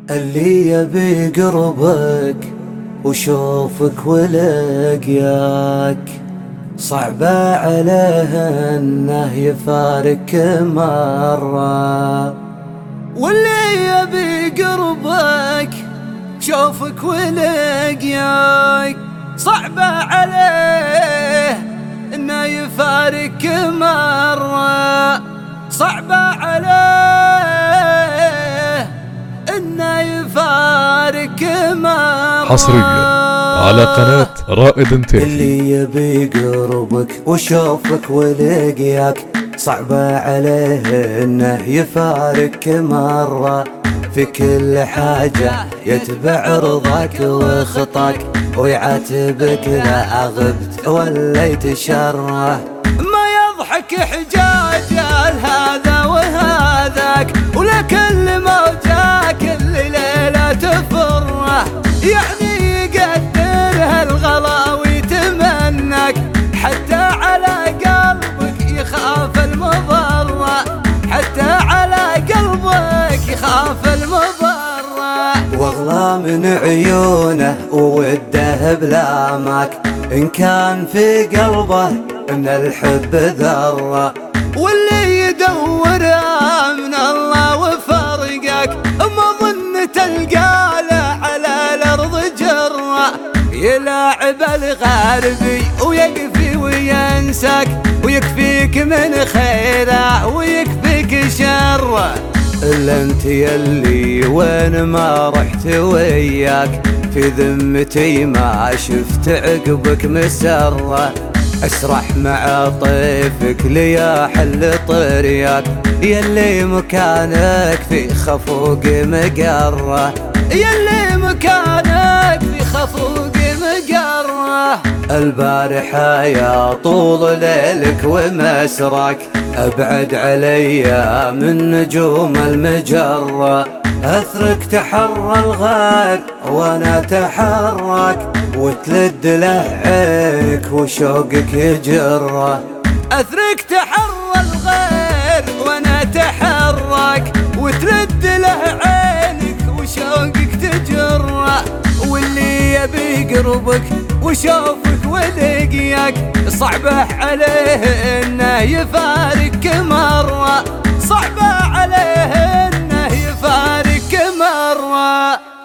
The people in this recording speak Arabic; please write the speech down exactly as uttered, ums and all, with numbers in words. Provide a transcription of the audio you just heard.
اللي يبي قربك وشوفك ولقياك صعبة عليه انه يفارق مرة. واللي يبي قربك شوفك ولقياك صعبة عليه انه يفارق مرة. صعبة عليه انه يفارق مرة. حصريا على قناة رائد تيفي. اللي يبي قربك وشوفك ولقياك صعبة عليه انه يفارق مرة. في كل حاجة يتبع رضاك وخطاك ويعاتبك لا غبت وليت شره. ما يضحك حجاج هذا وهذاك ولا كل موجة كل ليلة تفره. يعني يقدر هالغلا ويتمناك حتى على قلبك يخاف المضرة. حتى على قلبك يخاف المضرة. واغلى من عيونه ووده بلامك إن كان في قلبه من الحب ذرة. واللي يدور من الله وفرقك ما ظن تلقى له على الأرض جرة. يلاعب الغربي ويكفي وينساك ويكفيك من خيره ويكفيك شره. إلا انت يلي وين ما رحت وياك في ذمتي ما شفت عقبك مسره. اسرح مع طيفك ليا حل طرياك يلي مكانك في خفوق مقره. يلي مكانك في خفوق مقره. البارحة يا طول ليلك ومسرك ابعد علي من نجوم المجرة. اثرك تحرى الغير وانا اتحرك وتلد له عينك وشوقك يجره. اثرك تحرى الغير وانا اتحرك وتلد له عينك وشوقك تجره. واللي يبي قربك وشوفك ولقياك صعبة عليه انه يفارق مرة. صعبة عليه انه يفارق مرة.